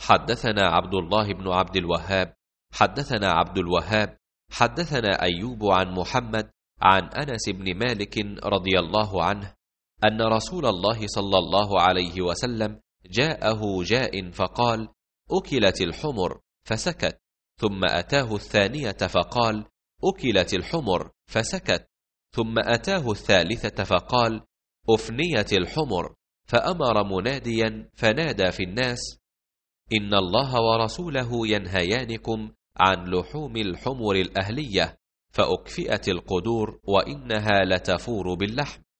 حدثنا عبد الله بن عبد الوهاب حدثنا عبد الوهاب حدثنا أيوب عن محمد عن أنس بن مالك رضي الله عنه أن رسول الله صلى الله عليه وسلم جاءه جاء فقال: أكلت الحمر، فسكت. ثم أتاه الثانية فقال: أكلت الحمر، فسكت. ثم أتاه الثالثة فقال: أفنيت الحمر، فأمر مناديا فنادى في الناس: إن الله ورسوله ينهيانكم عن لحوم الحمر الأهلية، فأكفئت القدور وإنها لتفور باللحم.